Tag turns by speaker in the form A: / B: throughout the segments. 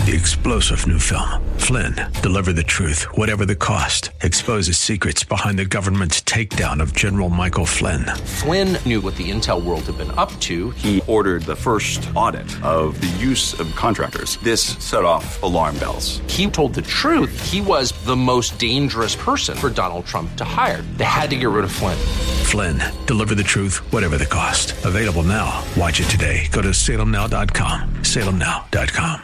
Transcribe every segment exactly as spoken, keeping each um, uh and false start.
A: The explosive new film, Flynn, deliver the truth, whatever the cost, exposes secrets behind the government's takedown of General Michael Flynn.
B: Flynn knew what the intel world had been up to.
C: He ordered the first audit of the use of contractors. This set off alarm bells.
B: He told the truth. He was the most dangerous person for Donald Trump to hire. They had to get rid of Flynn.
A: Flynn, deliver the truth, whatever the cost. Available now. Watch it today. Go to salem now dot com. salem now dot com.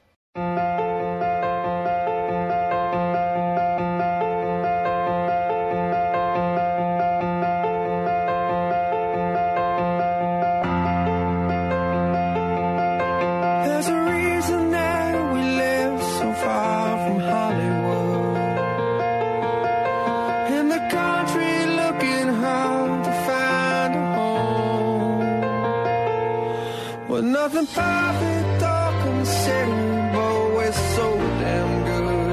D: There's a reason that we live so far from Hollywood, in the country looking hard to find a home, with nothing perfect or considered, but we're so damn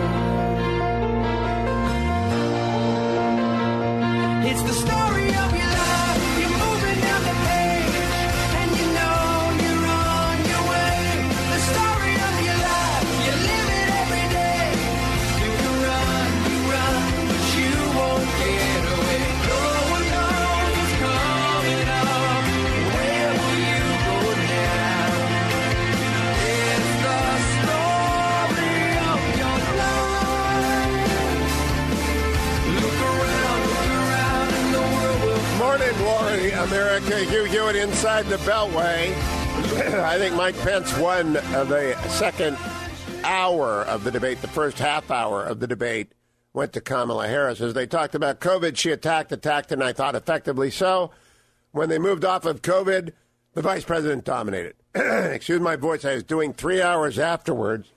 D: good. It's the story of your life. You're moving down the page, and you know you're on your way. The story of your life. You live it every day. You can run, you run, but you won't get away. No one knows what's coming up. Where will you go now? It's the story of your life. Look around, look around, and the world will.
E: Morning, glory, America. Hugh Hewitt inside the Beltway. I think Mike Pence won uh, the second hour of the debate. The first half hour of the debate went to Kamala Harris. As they talked about COVID, she attacked, attacked, and I thought effectively so. When they moved off of COVID, the vice president dominated. Excuse my voice. I was doing three hours afterwards.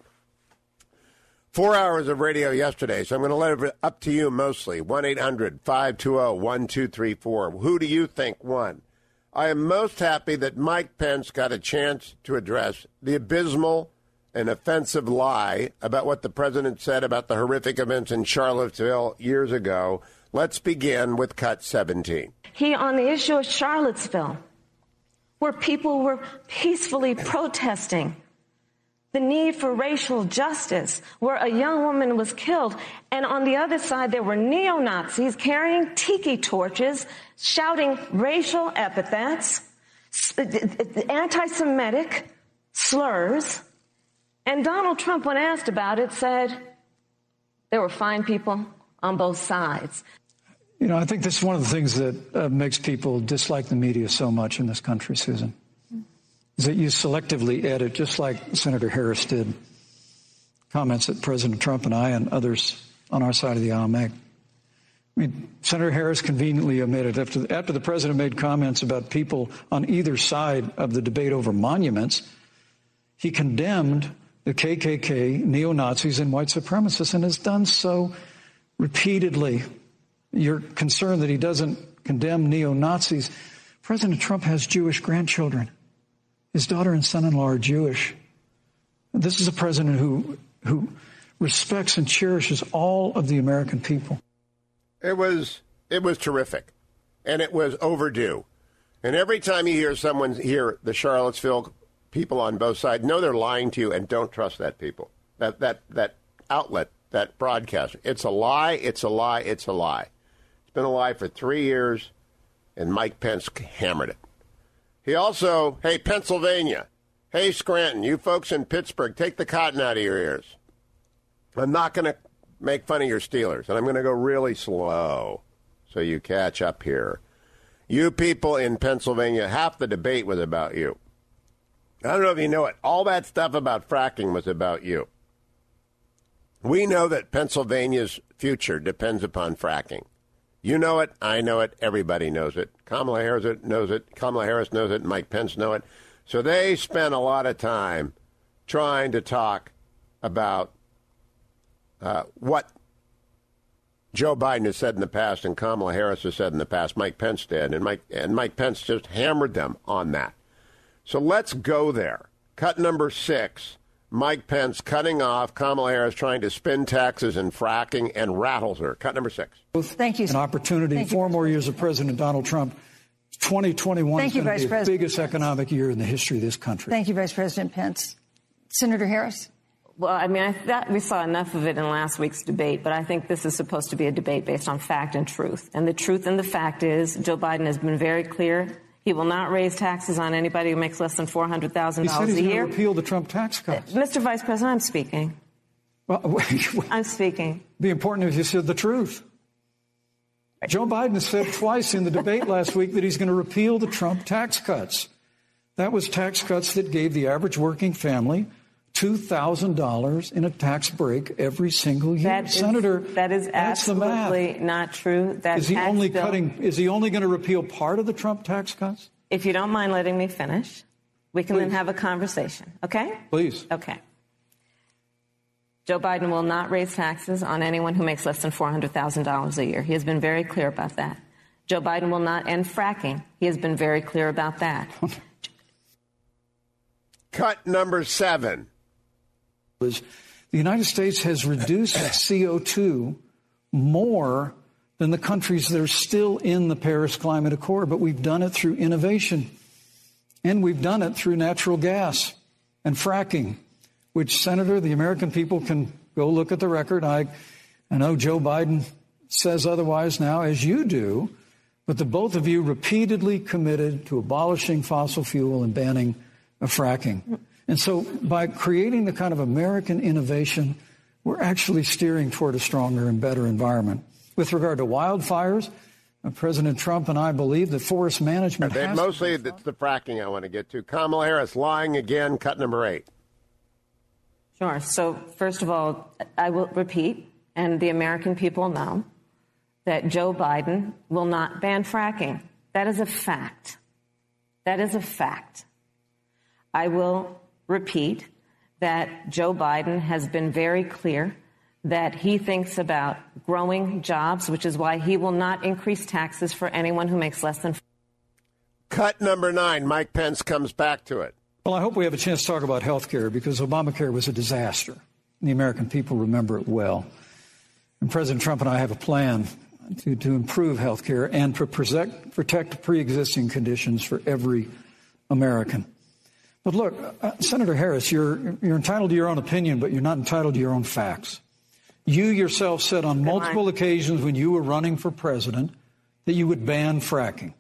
E: Four hours of radio yesterday, so I'm going to let it up to you mostly. one eight hundred five two zero one two three four. Who do you think won? I am most happy that Mike Pence got a chance to address the abysmal and offensive lie about what the president said about the horrific events in Charlottesville years ago. Let's begin with cut seventeen.
F: He, on the issue of Charlottesville, where people were peacefully protesting the need for racial justice, where a young woman was killed, and on the other side there were neo-Nazis carrying tiki torches, shouting racial epithets, anti-Semitic slurs, and Donald Trump, when asked about it, said there were fine people on both sides.
G: You know, I think this is one of the things that uh, makes people dislike the media so much in this country, Susan, is that you selectively edit, just like Senator Harris did, comments that President Trump and I and others on our side of the aisle make. I mean, Senator Harris conveniently omitted, after, after the president made comments about people on either side of the debate over monuments, he condemned the K K K, neo-Nazis, and white supremacists, and has done so repeatedly. You're concerned that he doesn't condemn neo-Nazis. President Trump has Jewish grandchildren. His daughter and son-in-law are Jewish. This is a president who who respects and cherishes all of the American people.
E: It was it was terrific, and it was overdue. And every time you hear someone hear the Charlottesville people on both sides, know they're lying to you, and don't trust that people. That that that outlet, that broadcaster. It's a lie. It's a lie. It's a lie. It's been a lie for three years, and Mike Pence hammered it. He also, hey, Pennsylvania, hey, Scranton, you folks in Pittsburgh, take the cotton out of your ears. I'm not going to make fun of your Steelers, and I'm going to go really slow so you catch up here. You people in Pennsylvania, half the debate was about you. I don't know if you know it. All that stuff about fracking was about you. We know that Pennsylvania's future depends upon fracking. You know it. I know it. Everybody knows it. Kamala Harris knows it. Kamala Harris knows it. And Mike Pence knows it. So they spent a lot of time trying to talk about uh, what Joe Biden has said in the past and Kamala Harris has said in the past. Mike Pence did. And Mike, and Mike Pence just hammered them on that. So let's go there. Cut number six. Mike Pence cutting off Kamala Harris trying to spin taxes and fracking and rattles her. Cut number six.
G: Thank you. An opportunity. Thank Four you. more years of President Donald Trump. twenty twenty-one is going to be the biggest economic year in the history of this country.
H: Thank you, Vice President Pence. Senator Harris?
F: Well, I mean, I thought we saw enough of it in last week's debate, but I think this is supposed to be a debate based on fact and truth. And the truth and the fact is Joe Biden has been very clear. He will not raise taxes on anybody who makes less than four hundred thousand dollars a year.
G: He said he's going to repeal the Trump tax cuts.
F: Mister Vice President, I'm speaking.
G: Well,
F: I'm speaking.
G: It'd be important if you said the truth. Joe Biden said twice in the debate last week that he's going to repeal the Trump tax cuts. That was tax cuts that gave the average working family two thousand dollars in a tax break every single year.
F: That is,
G: Senator,
F: that is
G: that's the math.
F: absolutely not true. That
G: is he
F: tax
G: only
F: bill,
G: cutting? Is he only going to repeal part of the Trump tax cuts?
F: If you don't mind letting me finish, we can
G: Please.
F: then have a conversation. Okay?
G: Please.
F: Okay. Joe Biden will not raise taxes on anyone who makes less than four hundred thousand dollars a year. He has been very clear about that. Joe Biden will not end fracking. He has been very clear about that.
E: Cut number seven.
G: The United States has reduced C O two more than the countries that are still in the Paris Climate Accord, but we've done it through innovation, and we've done it through natural gas and fracking, which, Senator, the American people can go look at the record. I, I know Joe Biden says otherwise now, as you do, but the both of you repeatedly committed to abolishing fossil fuel and banning of fracking. And so by creating the kind of American innovation, we're actually steering toward a stronger and better environment. With regard to wildfires, uh, President Trump and I believe that forest management
E: They
G: has
E: mostly
G: to be
E: it's the fracking I want to get to. Kamala Harris lying again, cut number eight.
F: Sure. So, first of all, I will repeat, and the American people know, that Joe Biden will not ban fracking. That is a fact. That is a fact. I will repeat that Joe Biden has been very clear that he thinks about growing jobs, which is why he will not increase taxes for anyone who makes less than.
E: Cut number nine. Mike Pence comes back to it.
G: Well, I hope we have a chance to talk about health care, because Obamacare was a disaster. The American people remember it well. And President Trump and I have a plan to, to improve health care and to protect, protect pre-existing conditions for every American. But look, uh, Senator Harris, you're, you're entitled to your own opinion, but you're not entitled to your own facts. You yourself said on multiple occasions when you were running for president that you would ban fracking.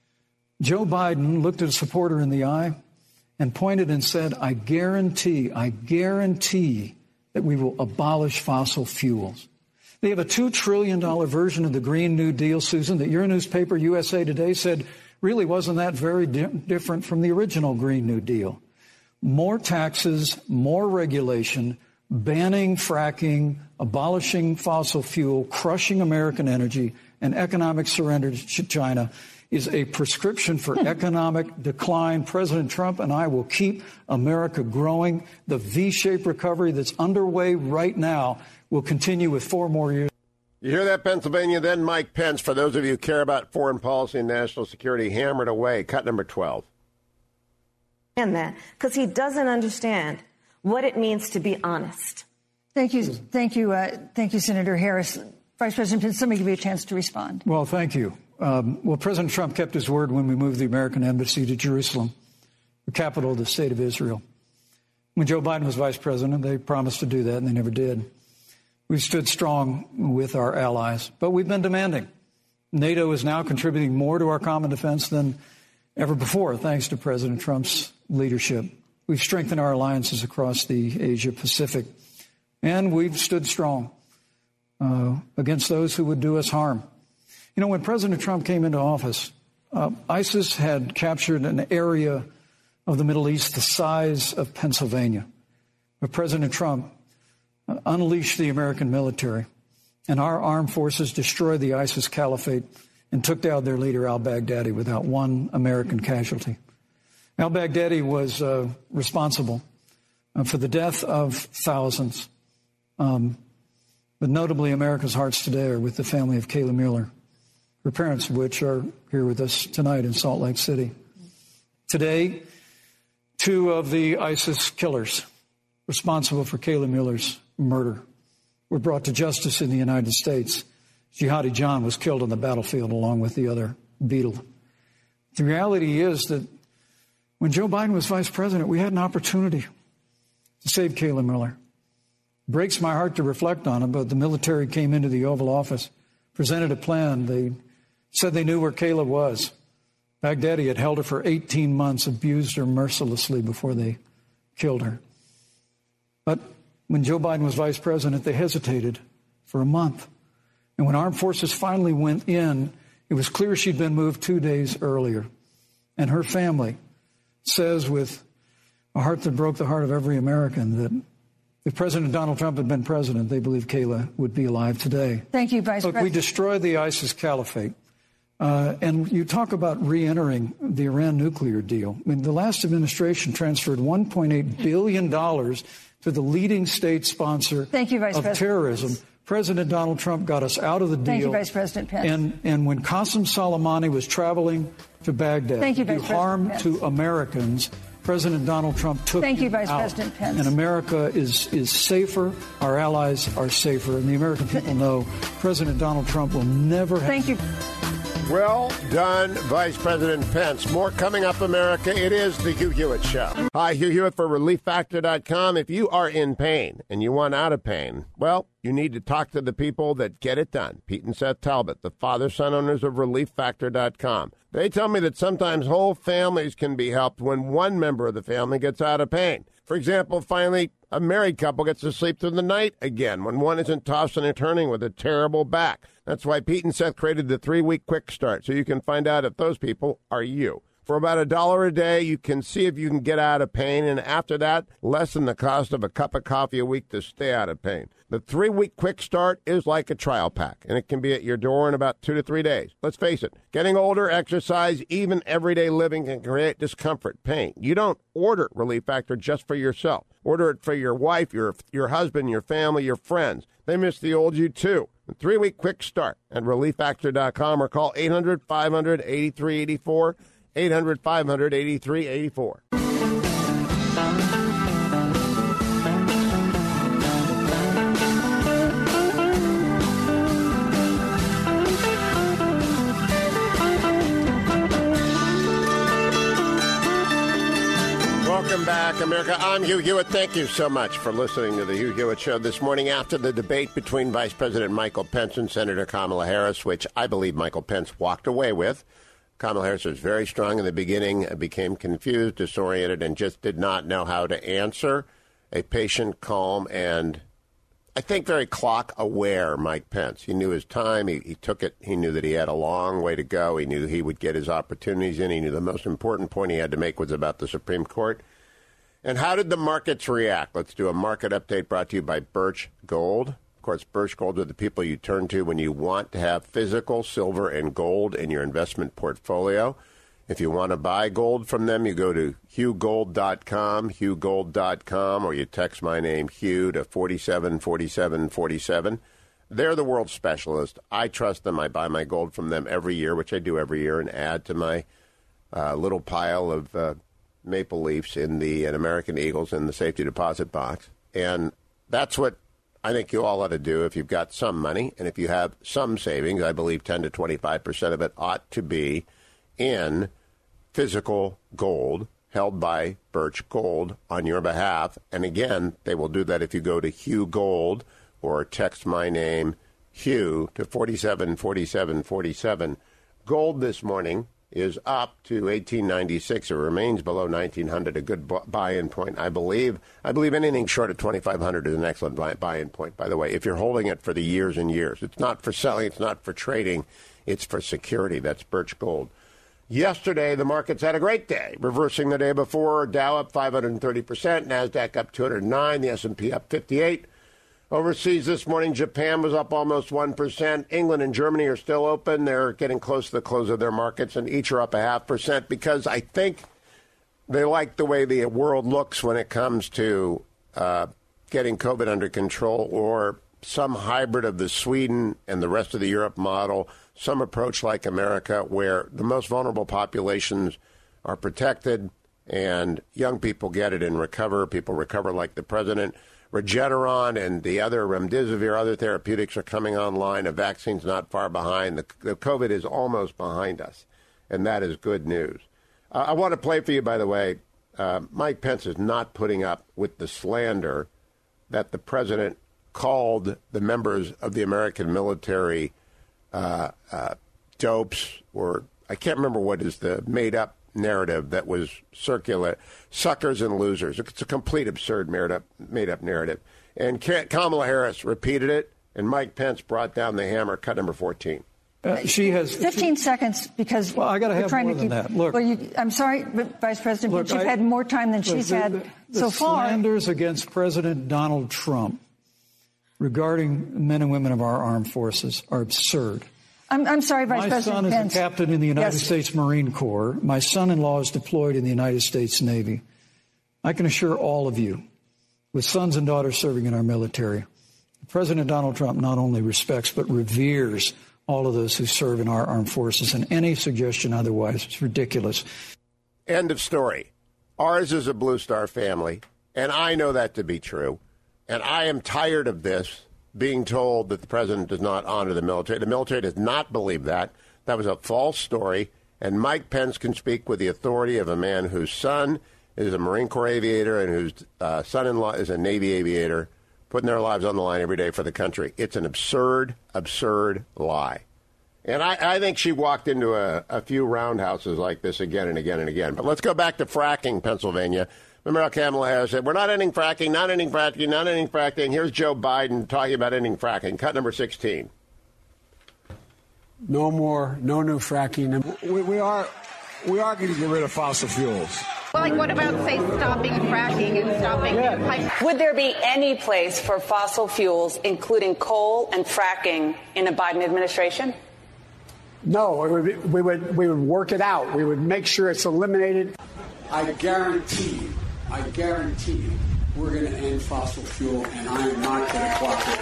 G: Joe Biden looked at a supporter in the eye and pointed and said, I guarantee, I guarantee that we will abolish fossil fuels. They have a two trillion dollars version of the Green New Deal, Susan, that your newspaper, U S A Today, said really wasn't that very di- different from the original Green New Deal. More taxes, more regulation, banning fracking, abolishing fossil fuel, crushing American energy, and economic surrender to China is a prescription for economic decline. President Trump and I will keep America growing. The V-shaped recovery that's underway right now will continue with four more years.
E: You hear that, Pennsylvania? Then Mike Pence, for those of you who care about foreign policy and national security, hammered away. Cut number twelve.
F: And that, because he doesn't understand what it means to be honest.
H: Thank you. Thank you. Uh, thank you, Senator Harris. Vice President Pence, let me give you a chance to respond.
G: Well, thank you. Um, well, President Trump kept his word when we moved the American embassy to Jerusalem, the capital of the state of Israel. When Joe Biden was vice president, they promised to do that, and they never did. We've stood strong with our allies, but we've been demanding. NATO is now contributing more to our common defense than ever before, thanks to President Trump's leadership. We've strengthened our alliances across the Asia-Pacific, and we've stood strong uh, against those who would do us harm. You know, when President Trump came into office, uh, ISIS had captured an area of the Middle East the size of Pennsylvania. But President Trump uh, unleashed the American military, and our armed forces destroyed the ISIS caliphate and took down their leader, al-Baghdadi, without one American casualty. Al-Baghdadi was uh, responsible uh, for the death of thousands. Um, but notably, America's hearts today are with the family of Kayla Mueller, her parents of which are here with us tonight in Salt Lake City. Today, two of the ISIS killers responsible for Kayla Mueller's murder were brought to justice in the United States. Jihadi John was killed on the battlefield along with the other Beetle. The reality is that when Joe Biden was vice president, we had an opportunity to save Kayla Mueller. breaks my heart to reflect on it, but the military came into the Oval Office, presented a plan. They said they knew where Kayla was. Baghdadi had held her for eighteen months, abused her mercilessly before they killed her. But when Joe Biden was vice president, they hesitated for a month. And when armed forces finally went in, it was clear she'd been moved two days earlier. And her family says with a heart that broke the heart of every American that if President Donald Trump had been president, they believe Kayla would be alive today.
H: Thank you, Vice
G: Look,
H: President.
G: we destroyed the ISIS caliphate. Uh, and you talk about re-entering the Iran nuclear deal. I mean, the last administration transferred one point eight billion dollars to the leading state sponsor
H: Thank you, Vice
G: of
H: President.
G: terrorism. President Donald Trump got us out of the deal.
H: Thank you, Vice President Pence.
G: And, and when Qasem Soleimani was traveling to Baghdad
H: Thank you,
G: to do
H: Vice President
G: harm
H: Pence.
G: to Americans, President Donald Trump took
H: Thank you,
G: him
H: Vice
G: out.
H: President Pence.
G: And America is, is safer, our allies are safer, and the American people know President Donald Trump will never have...
H: Thank you.
E: Well done, Vice President Pence. More coming up, America. It is the Hugh Hewitt Show. Hi, Hugh Hewitt for relief factor dot com. If you are in pain and you want out of pain, well, you need to talk to the people that get it done. Pete and Seth Talbot, the father-son owners of relief factor dot com. They tell me that sometimes whole families can be helped when one member of the family gets out of pain. For example, finally, a married couple gets to sleep through the night again when one isn't tossing and turning with a terrible back. That's why Pete and Seth created the three-week quick start, so you can find out if those people are you. For about a dollar a day, you can see if you can get out of pain, and after that, less than the cost of a cup of coffee a week to stay out of pain. The three-week quick start is like a trial pack, and it can be at your door in about two to three days. Let's face it, getting older, exercise, even everyday living can create discomfort, pain. You don't order Relief Factor just for yourself. Order it for your wife, your your husband, your family, your friends. They miss the old you, too. A three-week quick start at relief factor dot com or call eight hundred, five hundred, eighty-three eighty-four, eight hundred, five hundred, eighty-three eighty-four. Welcome back, America. I'm Hugh Hewitt. Thank you so much for listening to the Hugh Hewitt Show this morning after the debate between Vice President Michael Pence and Senator Kamala Harris, which I believe Michael Pence walked away with. Kamala Harris was very strong in the beginning, became confused, disoriented, and just did not know how to answer a patient, calm, and I think very clock-aware Mike Pence. He knew his time. He, he took it. He knew that he had a long way to go. He knew he would get his opportunities in. He knew the most important point he had to make was about the Supreme Court. And how did the markets react? Let's do a market update brought to you by Birch Gold. Of course, Birch Gold are the people you turn to when you want to have physical silver and gold in your investment portfolio. If you want to buy gold from them, you go to hugh gold dot com, hugh gold dot com, or you text my name, Hugh, to four seven four seven four seven. They're the world specialist. I trust them. I buy my gold from them every year, which I do every year, and add to my uh, little pile of uh, Maple Leafs in the and American Eagles in the safety deposit box. And that's what I think you all ought to do if you've got some money. And if you have some savings, I believe ten to twenty-five percent of it ought to be in physical gold held by Birch Gold on your behalf. And again, they will do that if you go to Hugh Gold or text my name, Hugh, to four seven four seven four seven. Gold this morning is up to eighteen ninety-six. It remains below nineteen hundred, a good buy-in point, I believe. I believe anything short of twenty-five hundred is an excellent buy- buy-in point, by the way, if you're holding it for the years and years. It's not for selling. It's not for trading. It's for security. That's Birch Gold. Yesterday, the markets had a great day, reversing the day before. Dow up five hundred thirty percent, NASDAQ up two hundred nine, the S and P up fifty-eight. Overseas this morning, Japan was up almost one percent. England and Germany are still open. They're getting close to the close of their markets, and each are up a half percent because I think they like the way the world looks when it comes to uh, getting COVID under control, or some hybrid of the Sweden and the rest of the Europe model, some approach like America where the most vulnerable populations are protected and young people get it and recover. People recover like the president. Regeneron and the other remdesivir, other therapeutics are coming online. A vaccine's not far behind. The, the COVID is almost behind us, and that is good news. Uh, I want to play for you, by the way. Uh, Mike Pence is not putting up with the slander that the president called the members of the American military uh, uh, dopes, or I can't remember what is the made-up narrative that was circular, suckers and losers. It's a complete absurd made-up, made-up narrative. And Kamala Harris repeated it, and Mike Pence brought down the hammer, cut number fourteen.
G: Uh, she has
H: fifteen
G: she,
H: seconds because
G: well, I got to have
H: trying
G: more
H: to
G: than
H: keep,
G: that. Look,
H: well, you, I'm sorry, but Vice President,
G: look,
H: but you've
G: I,
H: had more time than
G: look,
H: she's
G: the,
H: had
G: the, the
H: so far.
G: Slanders against President Donald Trump regarding men and women of our armed forces are absurd.
H: I'm, I'm sorry, Vice
G: My
H: President
G: son
H: Pence.
G: is a captain in the United
H: Yes.
G: States Marine Corps. My son-in-law is deployed in the United States Navy. I can assure all of you, with sons and daughters serving in our military, President Donald Trump not only respects but reveres all of those who serve in our armed forces, and any suggestion otherwise is ridiculous.
E: End of story. Ours is a Blue Star family, and I know that to be true. And I am tired of this, being told that the president does not honor the military. The military does not believe that. That was a false story, and Mike Pence can speak with the authority of a man whose son is a Marine Corps aviator and whose uh, son-in-law is a Navy aviator, putting their lives on the line every day for the country. It's an absurd, absurd lie. And I, I think she walked into a, a few roundhouses like this again and again and again. But let's go back to fracking, Pennsylvania. Remember how Kamala Harris said, we're not ending fracking, not ending fracking, not ending fracking. Here's Joe Biden talking about ending fracking. Cut number sixteen.
I: No more, no new fracking. We, we are, we are going to get rid of fossil fuels.
J: Well, like, what about, say, stopping fracking and stopping pipe?
K: Would there be any place for fossil fuels, including coal and fracking, in a Biden administration?
I: No, it would be, we would we would work it out. We would make sure it's eliminated. I guarantee you, I guarantee you, we're going to end fossil fuel, and I am not going to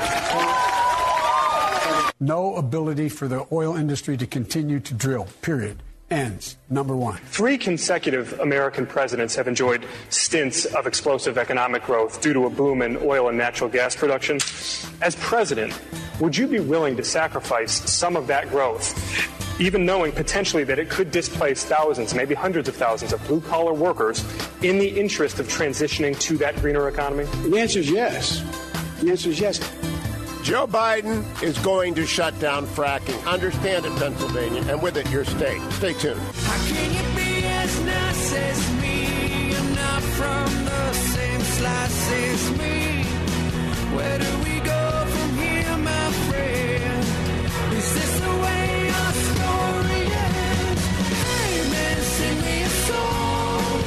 I: cooperate. No ability for the oil industry to continue to drill, period. Ends. Number one.
L: Three consecutive American presidents have enjoyed stints of explosive economic growth due to a boom in oil and natural gas production. As president, would you be willing to sacrifice some of that growth, even knowing potentially that it could displace thousands, maybe hundreds of thousands of blue-collar workers in the interest of transitioning to that greener economy?
I: The answer is yes. The answer is yes.
E: Joe Biden is going to shut down fracking. Understand it, Pennsylvania, and with it, your state. Stay tuned.
D: How can you be as nice as me? I'm not from the same slice as me. Where do we go from here, my friend? Is this the way our story ends? Hey, man, sing me a song.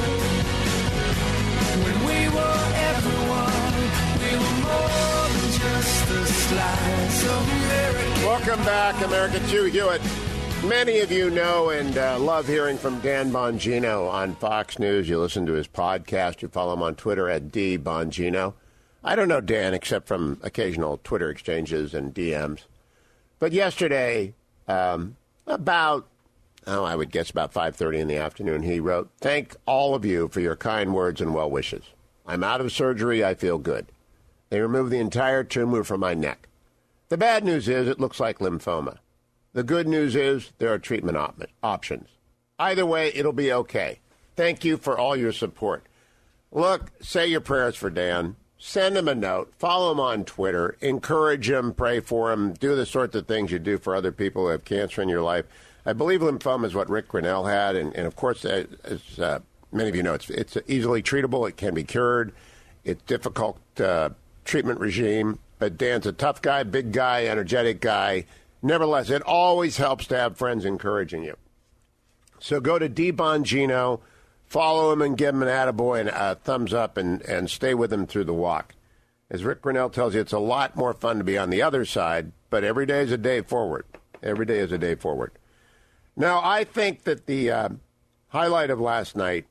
D: When we were everyone, we were more than just a slice of America.
E: Welcome back, America. Hugh Hewitt. Many of you know and uh, love hearing from Dan Bongino on Fox News. You listen to his podcast. You follow him on Twitter at D Bongino. I don't know Dan except from occasional Twitter exchanges and D Ms. But yesterday, um, about, oh, I would guess about five thirty in the afternoon, he wrote, "Thank all of you for your kind words and well wishes. I'm out of surgery. I feel good. They removed the entire tumor from my neck. The bad news is it looks like lymphoma. The good news is there are treatment op- options. Either way, it'll be okay. Thank you for all your support." Look, say your prayers for Dan. Send him a note. Follow him on Twitter. Encourage him. Pray for him. Do the sorts of things you do for other people who have cancer in your life. I believe lymphoma is what Rick Grinnell had. And, and of course, as uh, many of you know, it's, it's easily treatable. It can be cured. It's difficult uh, treatment regime. But Dan's a tough guy, big guy, energetic guy. Nevertheless, it always helps to have friends encouraging you. So go to D Bongino. Follow him and give him an attaboy and a thumbs up and, and stay with him through the walk. As Rick Grinnell tells you, it's a lot more fun to be on the other side, but every day is a day forward. Every day is a day forward. Now, I think that the uh, highlight of last night,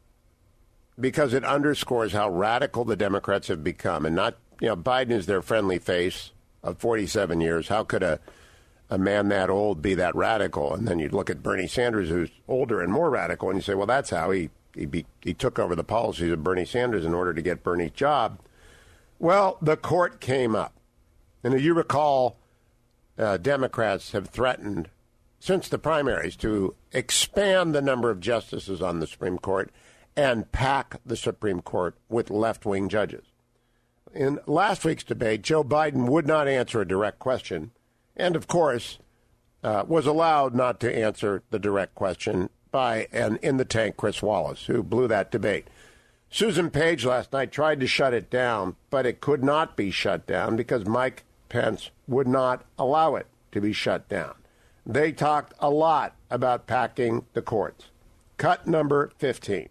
E: because it underscores how radical the Democrats have become, and not, you know, Biden is their friendly face of forty-seven years. How could a a man that old be that radical? And then you'd look at Bernie Sanders, who's older and more radical, and you say, well, that's how he he, be, he took over the policies of Bernie Sanders in order to get Bernie's job. Well, the court came up. And as you recall, uh, Democrats have threatened, since the primaries, to expand the number of justices on the Supreme Court and pack the Supreme Court with left-wing judges. in last week's debate, Joe Biden would not answer a direct question, and of course, uh, was allowed not to answer the direct question by an in-the-tank Chris Wallace, who blew that debate. Susan Page last night tried to shut it down, but it could not be shut down because Mike Pence would not allow it to be shut down. They talked a lot about packing the courts. Cut number fifteen.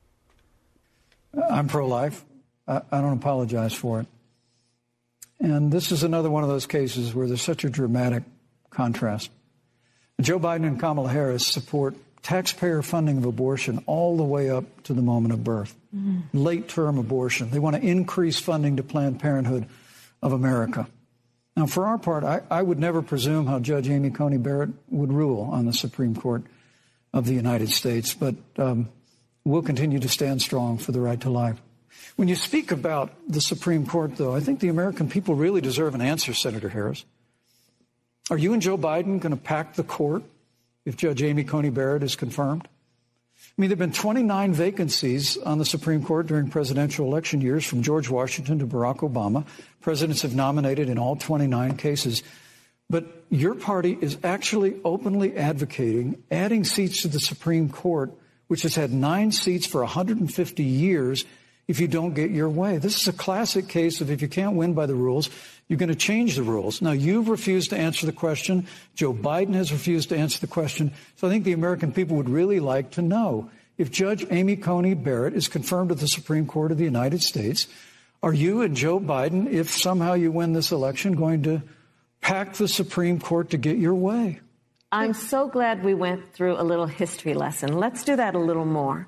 G: I'm pro-life. I, I don't apologize for it. And this is another one of those cases where there's such a dramatic contrast. Joe Biden and Kamala Harris support taxpayer funding of abortion all the way up to the moment of birth, mm-hmm. late-term abortion. They want to increase funding to Planned Parenthood of America. Now, for our part, I, I would never presume how Judge Amy Coney Barrett would rule on the Supreme Court of the United States, but um, we'll continue to stand strong for the right to life. When you speak about the Supreme Court, though, I think the American people really deserve an answer, Senator Harris. Are you and Joe Biden going to pack the court if Judge Amy Coney Barrett is confirmed? I mean, there have been twenty-nine vacancies on the Supreme Court during presidential election years, from George Washington to Barack Obama. Presidents have nominated in all twenty-nine cases. But your party is actually openly advocating adding seats to the Supreme Court, which has had nine seats for one hundred fifty years, if you don't get your way. This is a classic case of if you can't win by the rules, you're going to change the rules. Now, you've refused to answer the question. Joe Biden has refused to answer the question. So I think the American people would really like to know, if Judge Amy Coney Barrett is confirmed at the Supreme Court of the United States, are you and Joe Biden, if somehow you win this election, going to pack the Supreme Court to get your way?
F: I'm so glad we went through a little history lesson. Let's do that a little more.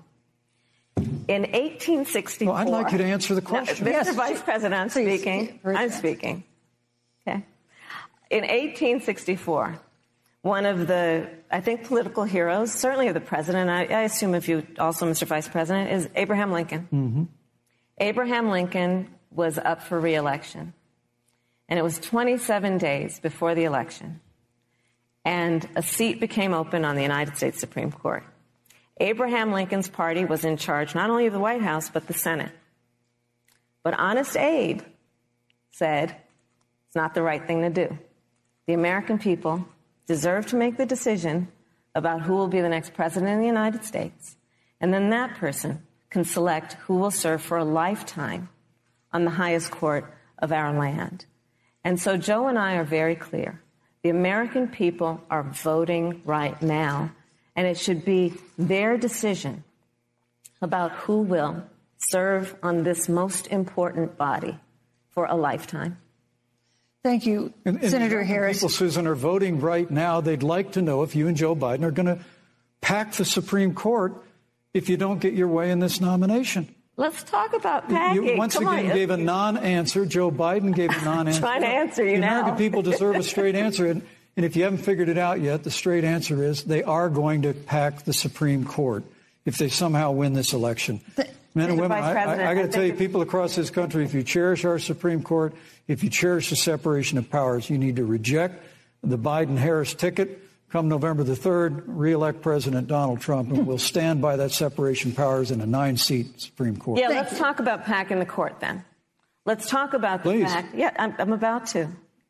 F: In eighteen sixty-four...
G: Well, I'd like you to answer the question.
F: No, Mister
G: Yes.
F: Vice President, I'm
H: Please.
F: speaking. I'm speaking. Okay. In eighteen sixty-four, one of the, I think, political heroes, certainly of the president, I, I assume if you also, Mister Vice President, is Abraham Lincoln.
G: Mm-hmm.
F: Abraham Lincoln was up for re-election. And it was twenty-seven days before the election. And a seat became open on the United States Supreme Court. Abraham Lincoln's party was in charge not only of the White House, but the Senate. But Honest Abe said it's not the right thing to do. The American people deserve to make the decision about who will be the next president of the United States. And then that person can select who will serve for a lifetime on the highest court of our land. And so Joe and I are very clear. The American people are voting right now, and it should be their decision about who will serve on this most important body for a lifetime.
H: Thank you,
G: and, and
H: Senator Harris.
G: People, Susan, are voting right now. They'd like to know if you and Joe Biden are going to pack the Supreme Court if you don't get your way in this nomination.
F: Let's talk about packing.
G: You once
F: Come
G: again
F: on.
G: gave a non-answer. Joe Biden gave a non-answer.
F: Trying to answer you
G: the
F: now.
G: American people deserve a straight answer. And, and if you haven't figured it out yet, the straight answer is they are going to pack the Supreme Court if they somehow win this election.
H: The,
G: Men and
F: Mister
G: women,
F: Vice
G: I, I,
F: President,
G: I got to
F: I
G: tell you,
F: think-
G: people across this country, if you cherish our Supreme Court, if you cherish the separation of powers, you need to reject the Biden-Harris ticket. Come November the third, reelect President Donald Trump, and we'll stand by that separation of powers in a nine-seat Supreme Court.
F: Yeah, let's talk about packing the court then. Let's talk about the
G: Please.
F: fact. Yeah, I'm, I'm about to.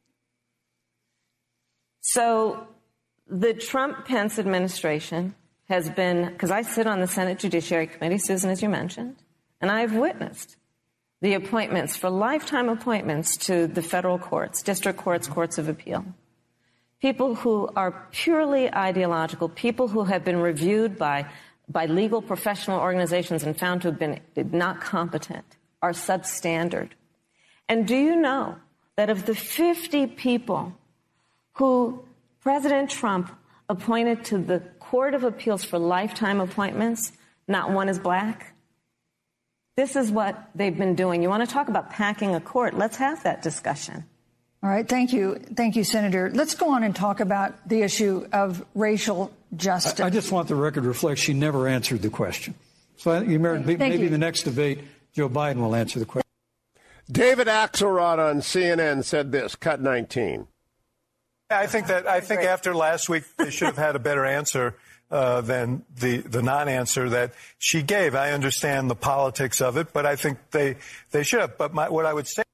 F: So the Trump-Pence administration has been, because I sit on the Senate Judiciary Committee, Susan, as you mentioned, and I've witnessed the appointments for lifetime appointments to the federal courts, district courts, courts of appeal. People who are purely ideological, people who have been reviewed by, by legal professional organizations and found to have been not competent, are substandard. And do you know that of the fifty people who President Trump appointed to the Court of Appeals for lifetime appointments, not one is black? This is what they've been doing. You want to talk about packing a court? Let's have that discussion.
H: All right. Thank you. Thank you, Senator. Let's go on and talk about the issue of racial justice.
G: I, I just want the record to reflect she never answered the question. So I think the American people, maybe
H: you.
G: in the next debate, Joe Biden will answer the question.
E: David Axelrod on C N N said this, cut nineteen.
M: I think that I think after last week they should have had a better answer uh, than the, the non-answer that she gave. I understand the politics of it, but I think they they should have. But my, what I would say.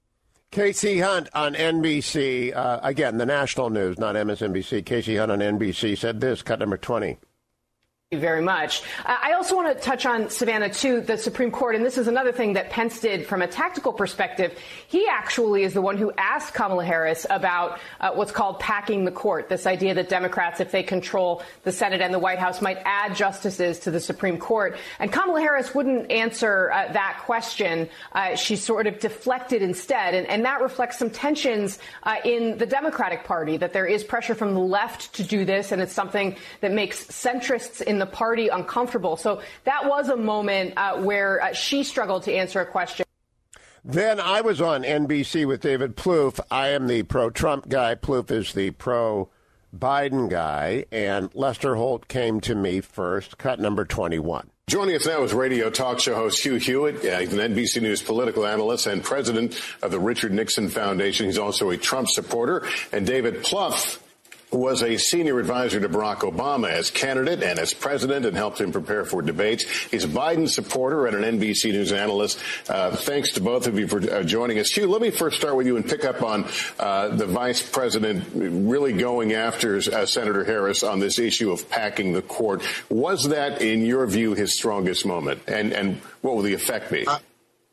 E: Casey Hunt on N B C, uh, again, the national news, not M S N B C. Casey Hunt on N B C said this, cut number twenty.
N: Thank you very much. Uh, I also want to touch on, Savannah, too, the Supreme Court. And this is another thing that Pence did from a tactical perspective. He actually is the one who asked Kamala Harris about uh, what's called packing the court, this idea that Democrats, if they control the Senate and the White House, might add justices to the Supreme Court. And Kamala Harris wouldn't answer uh, that question. Uh, she sort of deflected instead. And, and that reflects some tensions uh, in the Democratic Party, that there is pressure from the left to do this. And it's something that makes centrists in the party uncomfortable. So that was a moment uh, where uh, she struggled to answer a question.
E: Then I was on N B C with David Plouffe. I am the pro-Trump guy. Plouffe is the pro-Biden guy. And Lester Holt came to me first. Cut number twenty-one.
O: Joining us now is radio talk show host Hugh Hewitt. Uh, he's an N B C News political analyst and president of the Richard Nixon Foundation. He's also a Trump supporter. And David Plouffe was a senior advisor to Barack Obama as candidate and as president and helped him prepare for debates. He's a Biden supporter and an N B C News analyst. Uh, thanks to both of you for uh, joining us. Hugh, let me first start with you and pick up on uh, the vice president really going after uh, Senator Harris on this issue of packing the court. Was that, in your view, his strongest moment? And, and what will the effect be? Uh-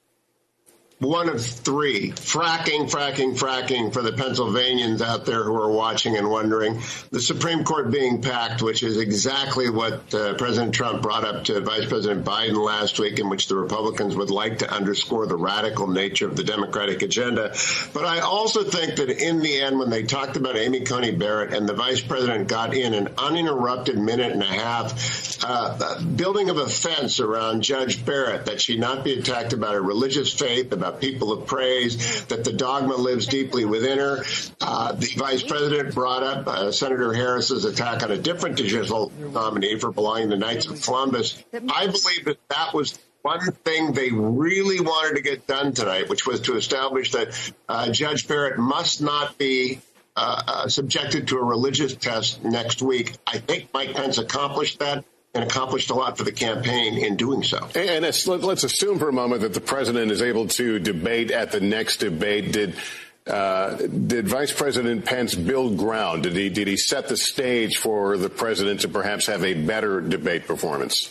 E: One of three. Fracking, fracking, fracking for the Pennsylvanians out there who are watching and wondering. The Supreme Court being packed, which is exactly what uh, President Trump brought up to Vice President Biden last week, in which the Republicans would like to underscore the radical nature of the Democratic agenda. But I also think that in the end, when they talked about Amy Coney Barrett and the Vice President got in an uninterrupted minute and a half, uh, building of a fence around Judge Barrett, that she not be attacked about her religious faith, about people of praise, that the dogma lives deeply within her. Uh, the vice president brought up uh, Senator Harris's attack on a different judicial nominee for belonging to Knights of Columbus. I believe that that was one thing they really wanted to get done tonight, which was to establish that uh, Judge Barrett must not be uh, uh, subjected to a religious test next week. I think Mike Pence accomplished that, and accomplished a lot for the campaign in doing so.
O: And let's, let's assume for a moment that the president is able to debate at the next debate. Did uh, did Vice President Pence build ground? Did he did he set the stage for the president to perhaps have a better debate performance?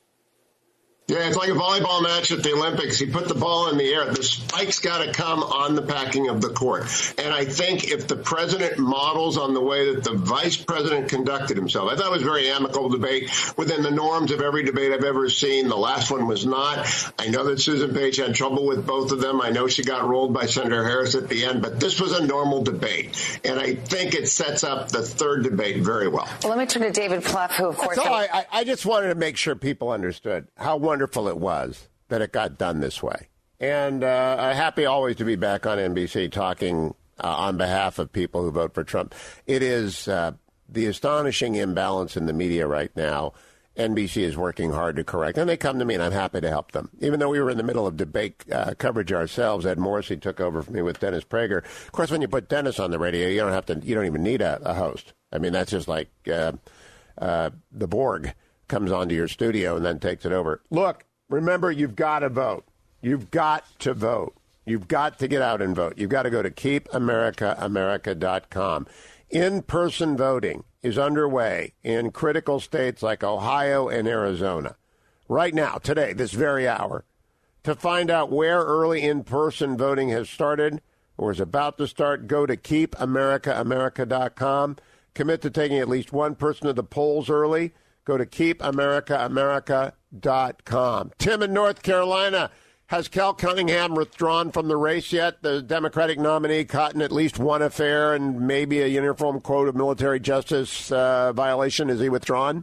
E: Yeah, it's like a volleyball match at the Olympics. He put the ball in the air. The spike's got to come on the packing of the court. And I think if the president models on the way that the vice president conducted himself, I thought it was a very amicable debate within the norms of every debate I've ever seen. The last one was not. I know that Susan Page had trouble with both of them. I know she got rolled by Senator Harris at the end, but this was a normal debate. And I think it sets up the third debate very well.
K: Well, let me turn to David Plouffe, who, of course...
E: So I, I, I just wanted to make sure people understood how wonderful wonderful it was that it got done this way. And uh, I'm happy always to be back on N B C talking uh, on behalf of people who vote for Trump. It is uh, the astonishing imbalance in the media right now. N B C is working hard to correct, and they come to me, and I'm happy to help them. Even though we were in the middle of debate uh, coverage ourselves, Ed Morrissey took over for me with Dennis Prager. Of course, when you put Dennis on the radio, you don't have to. You don't even need a, a host. I mean, that's just like uh, uh, the Borg comes onto your studio and then takes it over. Look, remember, you've got to vote. You've got to vote. You've got to get out and vote. You've got to go to keep america america dot com. In-person voting is underway in critical states like Ohio and Arizona. Right now, today, this very hour. To find out where early in-person voting has started or is about to start, go to keep america america dot com. Commit to taking at least one person to the polls early. Go to keep america america dot com. Tim in North Carolina. Has Cal Cunningham withdrawn from the race yet? The Democratic nominee caught in at least one affair and maybe a Uniform Code of Military Justice uh, violation. Is he withdrawn?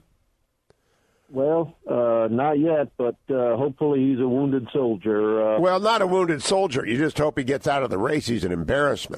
P: Well, uh, not yet, but uh, hopefully he's a wounded soldier. Uh,
E: well, not a wounded soldier. You just hope he gets out of the race. He's an embarrassment.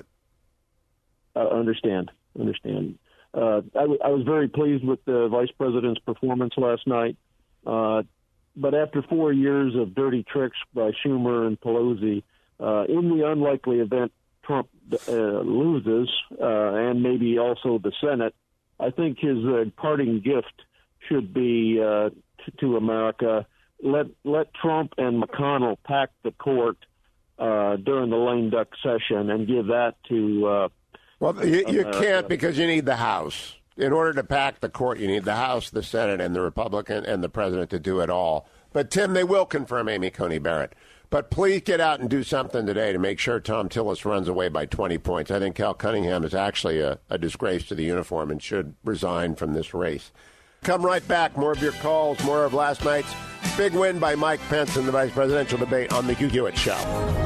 P: I understand. Understand. Uh, I, w- I was very pleased with the vice president's performance last night. Uh, but after four years of dirty tricks by Schumer and Pelosi, uh, in the unlikely event Trump uh, loses, uh, and maybe also the Senate, I think his uh, parting gift should be uh, t- to America. Let let Trump and McConnell pack the court uh, during the lame duck session and give that to. Uh,
E: well, you, you
P: uh,
E: can't
P: uh,
E: because you need the House. In order to pack the court, you need the House, the Senate, and the Republican and the President to do it all. But, Tim, they will confirm Amy Coney Barrett. But please get out and do something today to make sure Tom Tillis runs away by twenty points. I think Cal Cunningham is actually a, a disgrace to the uniform and should resign from this race. Come right back. More of your calls, more of last night's big win by Mike Pence in the vice presidential debate on The Hugh Hewitt Show.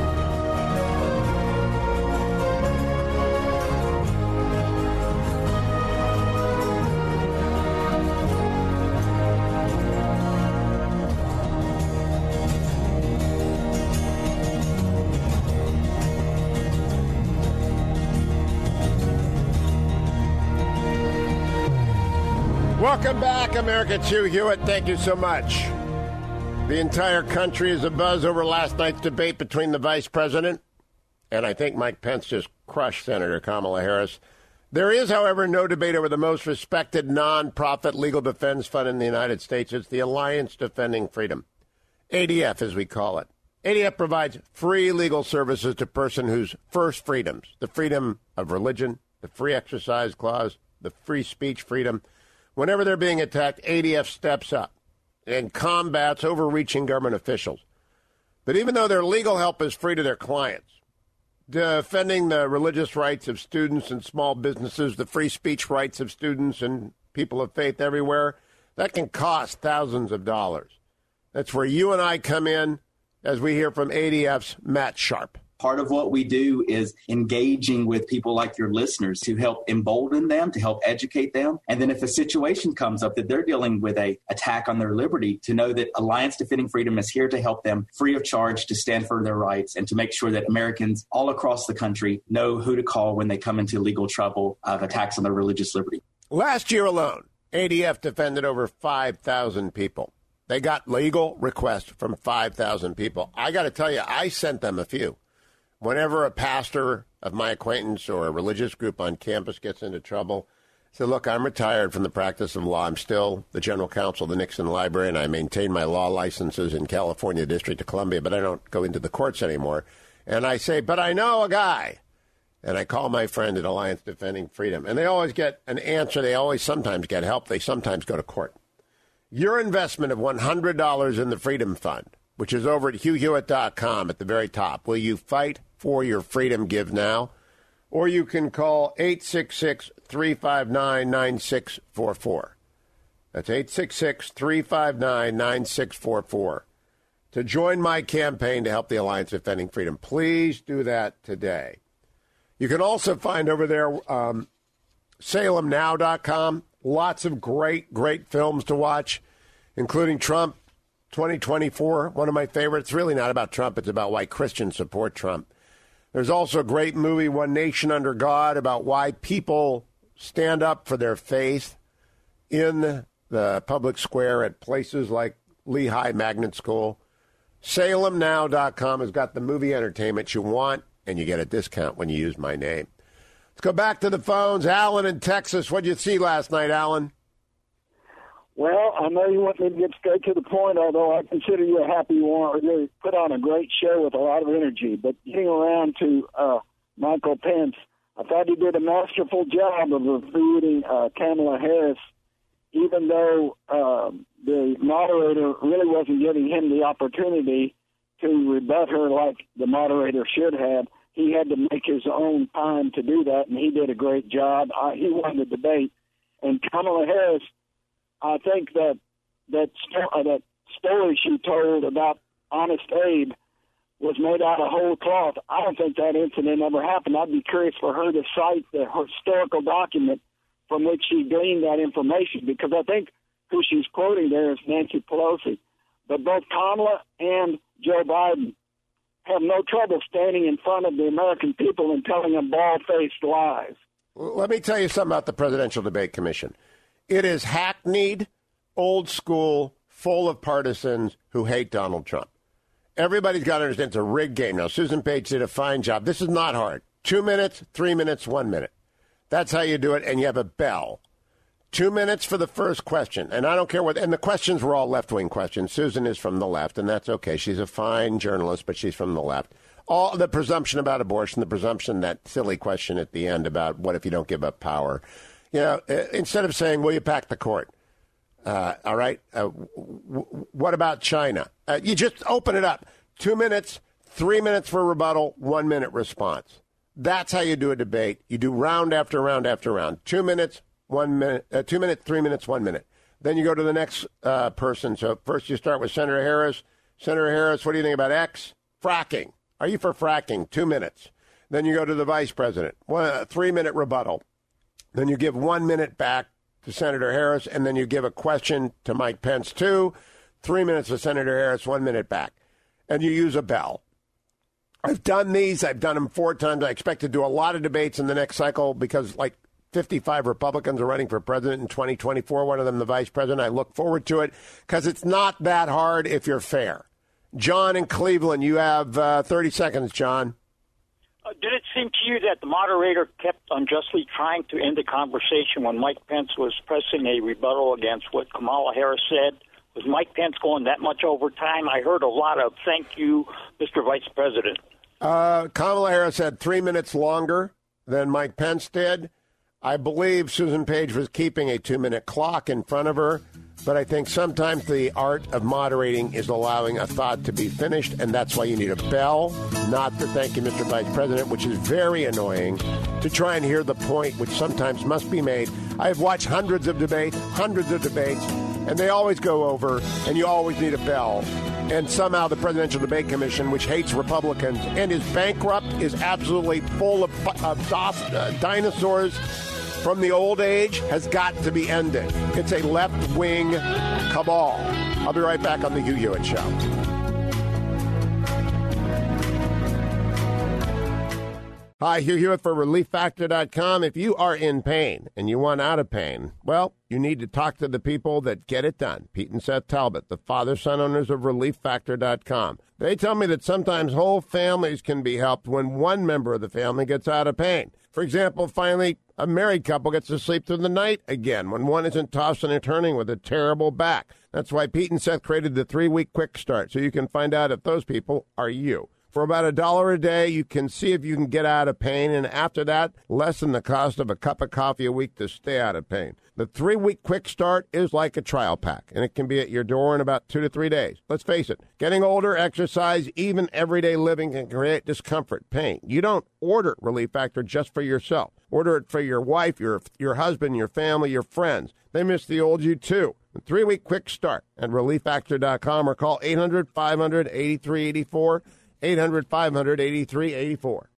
E: Welcome back, America. It's Hugh Hewitt. Thank you so much. The entire country is abuzz over last night's debate between the vice president and I think Mike Pence just crushed Senator Kamala Harris. There is, however, no debate over the most respected nonprofit legal defense fund in the United States. It's the Alliance Defending Freedom, A D F as we call it. A D F provides free legal services to person whose first freedoms, the freedom of religion, the free exercise clause, the free speech freedom, whenever they're being attacked, A D F steps up and combats overreaching government officials. But even though their legal help is free to their clients, defending the religious rights of students and small businesses, the free speech rights of students and people of faith everywhere, that can cost thousands of dollars. That's where you and I come in, as we hear from A D F's Matt Sharp.
Q: Part of what we do is engaging with people like your listeners to help embolden them, to help educate them. And then if a situation comes up that they're dealing with a attack on their liberty, to know that Alliance Defending Freedom is here to help them free of charge to stand for their rights and to make sure that Americans all across the country know who to call when they come into legal trouble of attacks on their religious liberty.
E: Last year alone, A D F defended over five thousand people. They got legal requests from five thousand people. I got to tell you, I sent them a few. Whenever a pastor of my acquaintance or a religious group on campus gets into trouble, I say, look, I'm retired from the practice of law. I'm still the general counsel of the Nixon Library, and I maintain my law licenses in California District of Columbia, but I don't go into the courts anymore. And I say, but I know a guy. And I call my friend at Alliance Defending Freedom. And they always get an answer. They always sometimes get help. They sometimes go to court. Your investment of one hundred dollars in the Freedom Fund, which is over at hugh hewitt dot com at the very top. Will you fight for your freedom? Give now. Or you can call eight six six, three five nine, nine six four four. That's eight six six, three five nine, nine six four four. To join my campaign to help the Alliance Defending Freedom. Please do that today. You can also find over there um, salem now dot com. Lots of great, great films to watch, including Trump twenty twenty-four, one of my favorites. It's really not about Trump. It's about why Christians support Trump. There's also a great movie, One Nation Under God, about why people stand up for their faith in the public square at places like Lehigh Magnet School. salem now dot com has got the movie entertainment you want, and you get a discount when you use my name. Let's go back to the phones. Alan in Texas. What did you see last night, Alan?
R: Well, I know you want me to get straight to the point, although I consider you a happy one. You put on a great show with a lot of energy. But getting around to uh, Michael Pence, I thought he did a masterful job of refuting uh, Kamala Harris, even though uh, the moderator really wasn't giving him the opportunity to rebut her like the moderator should have. He had to make his own time to do that, and he did a great job. Uh, he won the debate. And Kamala Harris, I think that that, uh, that story she told about Honest Abe was made out of whole cloth. I don't think that incident ever happened. I'd be curious for her to cite the historical document from which she gleaned that information, because I think who she's quoting there is Nancy Pelosi. But both Kamala and Joe Biden have no trouble standing in front of the American people and telling them bald-faced lies.
E: Let me tell you something about the Presidential Debate Commission. It is hackneyed, old school, full of partisans who hate Donald Trump. Everybody's got to understand it's a rigged game. Now, Susan Page did a fine job. This is not hard. Two minutes, three minutes, one minute. That's how you do it, and you have a bell. Two minutes for the first question, and I don't care what, and the questions were all left-wing questions. Susan is from the left, and that's okay. She's a fine journalist, but she's from the left. All the presumption about abortion, the presumption, that silly question at the end about what if you don't give up power. You know, instead of saying, will you pack the court? Uh, all right. Uh, w- w- what about China? Uh, you just open it up. Two minutes, three minutes for rebuttal, one minute response. That's how you do a debate. You do round after round after round. Two minutes, one minute, uh, two minutes, three minutes, one minute. Then you go to the next uh, person. So first you start with Senator Harris. Senator Harris, what do you think about X? Fracking. Are you for fracking? Two minutes. Then you go to the vice president. One, uh, three-minute rebuttal. Then you give one minute back to Senator Harris, and then you give a question to Mike Pence, too. Three minutes to Senator Harris, one minute back. And you use a bell. I've done these. I've done them four times. I expect to do a lot of debates in the next cycle because, like, fifty-five Republicans are running for president in twenty twenty-four, one of them the vice president. I look forward to it because it's not that hard if you're fair. John in Cleveland, you have uh, thirty seconds, John.
S: Uh, did it seem to you that the moderator kept unjustly trying to end the conversation when Mike Pence was pressing a rebuttal against what Kamala Harris said? Was Mike Pence going that much over time? I heard a lot of thank you, Mister Vice President.
E: Uh, Kamala Harris had three minutes longer than Mike Pence did. I believe Susan Page was keeping a two-minute clock in front of her, but I think sometimes the art of moderating is allowing a thought to be finished, and that's why you need a bell, not the thank you, Mister Vice President, which is very annoying, to try and hear the point, which sometimes must be made. I have watched hundreds of debates, hundreds of debates, and they always go over, and you always need a bell. And somehow the Presidential Debate Commission, which hates Republicans and is bankrupt, is absolutely full of, of dos, uh, dinosaurs from the old age, has got to be ended. It's a left-wing cabal. I'll be right back on the Hugh Hewitt Show. Hi, Hugh Hewitt for relief factor dot com. If you are in pain and you want out of pain, well, you need to talk to the people that get it done. Pete and Seth Talbot, the father-son owners of relief factor dot com. They tell me that sometimes whole families can be helped when one member of the family gets out of pain. For example, finally, a married couple gets to sleep through the night again when one isn't tossing and turning with a terrible back. That's why Pete and Seth created the three-week quick start, so you can find out if those people are you. For about a dollar a day, you can see if you can get out of pain, and after that, less than the cost of a cup of coffee a week to stay out of pain. The three-week quick start is like a trial pack, and it can be at your door in about two to three days. Let's face it, getting older, exercise, even everyday living can create discomfort, pain. You don't order Relief Factor just for yourself. Order it for your wife, your your husband, your family, your friends. They miss the old you, too. The three-week quick start at relief factor dot com or call eight hundred, five hundred, eighty-three eighty-four, eight hundred, five hundred, eighty-three eighty-four.